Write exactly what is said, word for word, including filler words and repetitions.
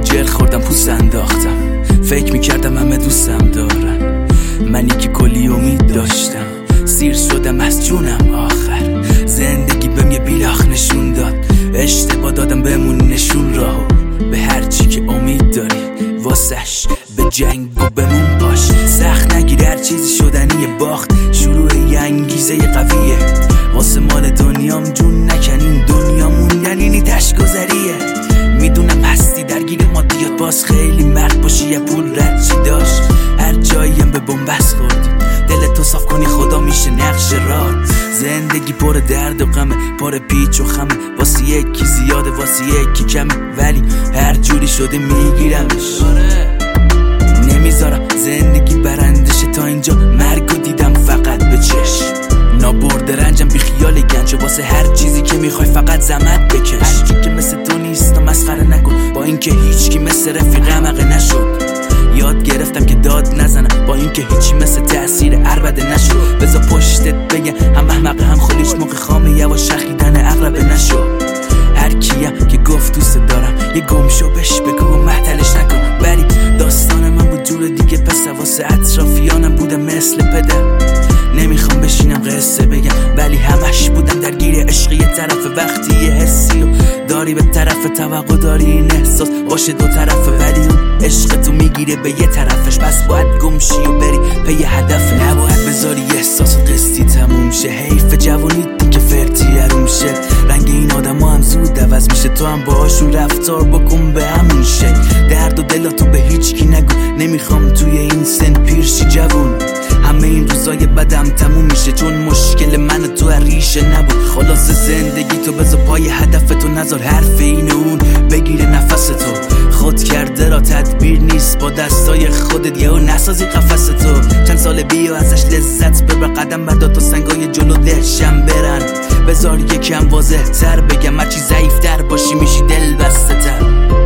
جر خوردم پوست انداختم، فکر میکردم همه دوستم دارن، منی که کلی امید داشتم سیر شدم از جونم آخر. زندگی بهم یه بیلاخ نشون داد، اشتباه دادم بهمون نشون راهو. به هر چی که امید داری واسش به جنگ و بمون باش. سخت نگیر هر چیزی شدنی باخت، شروع یه انگیزه قویه. واسه مال دنیام جون نکنین، دنیا موندن اینی تشگذریه. میدونم هستی درگیر مادیات، باز خیلی مرد باشی یه پول رد چی داشت. هر جاییم به بنبست خوردی، دلتو صاف کنی خدا میشه نقش راد. زندگی پر درد و غمه، پر پیچ و خمه، واسه یکی زیاده واسه یکی کمه، ولی هر جوری شده میگیرمش. نمیذارم زندگی برندشه، تا اینجا مرگو دیدم فقط به چشم. نابرده رنجم بی خیال گنج، واسه هر چیزی که میخوای فقط زحمت بکش. هر کی که مثل تو نیست و مسخره نکن، با اینکه هیچکی مثل رفیقم حقه نشد. یاد گرفتم که داد نزنم، با اینکه هیچی مثل تأثیر عربده نشد. بذار پشتت بگم هم احمقه هم خلیج، موقع خامه یواش شخیدن اقربه نشد. هر کیم که گفت دوست دارم یه گم شو بش بگو و محتلش نکن. ولی داستان من بود جور دیگه، پس واسه اطرافیانم بودم مثل پدر. نمیخوام بشینم قصه بگم، ولی همش بودم درگیر عشق یه طرف. وقتی یه حسی و داری به طرف توقع داری، این احساس باشه دو طرفه، ولی اون عشق تو میگیره به یه طرفش. پس باید گمشی و بری به یه هدف، نباید بذاری احساس قصدی تموم شه. حیف جوانی دیگه فرتی هروم شه، رنگ این آدم ها هم زود عوض میشه. تو هم باهاشون رفتار بکن به همون شه. درد و دلاتو به هیچ کی نگو، نمیخوام توی این سن پیرشی جوون. همه این روزای بدم تموم میشه، چون مشکل من تو ریشه نبود. خلاص زندگی تو بذار پای هدف تو، نذار حرف این اون بگیره نفس تو. خود کرده را تدبیر نیست، با دستای خودت یهو نسازی قفس تو. چند سال بیا ازش لذت ببر، قدم بردار تا سنگای جلو دهشم برن. بذار یکم واضح تر بگم، هرچی ضعیف تر باشی میشی دل بسته تر.